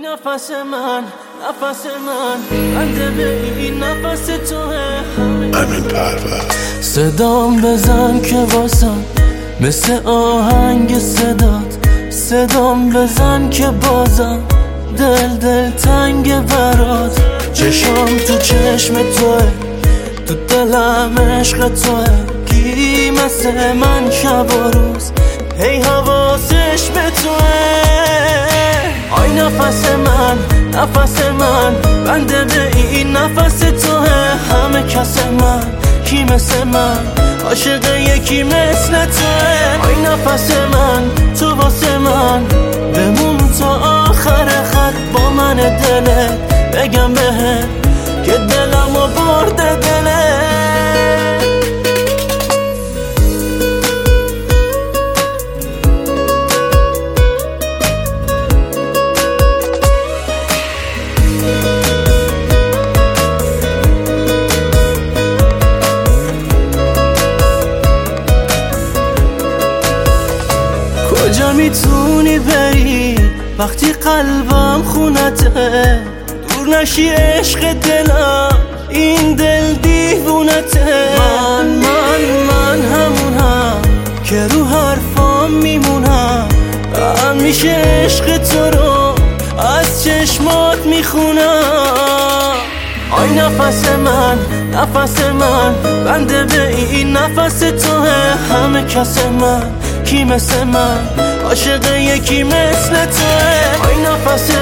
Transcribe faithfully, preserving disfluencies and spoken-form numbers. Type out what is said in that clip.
نفس من نفس من بنده به این نفس توه. امین پرور صدام بزن که واسم مثل آهنگ صدات، صدام بزن که بازم دل دل تنگ برات. چشام تو چشم توه، تو دلم عشق توه. کی مثل من شب و روز هی حواسش به توه. آی نفس من نفس من بنده به این نفس توه. همه کس من کی مثل من عاشق یکی مثل توه. آی نفس من تو واسه من بمون تا آخر خط با من دلت بگم بهت که دلمو برده دلت. کجا میتونی بری وقتی قلبم خونته؟ دور نشی عشق دلم این دل دیوونته. من من من همونم که رو حرفام میمونم. همیشه عشق تو رو از چشمات میخونم. آی نفس من نفس من بنده به این نفس توه. همه کس من کی مثل من عاشق یکی مثل توه. آی نفس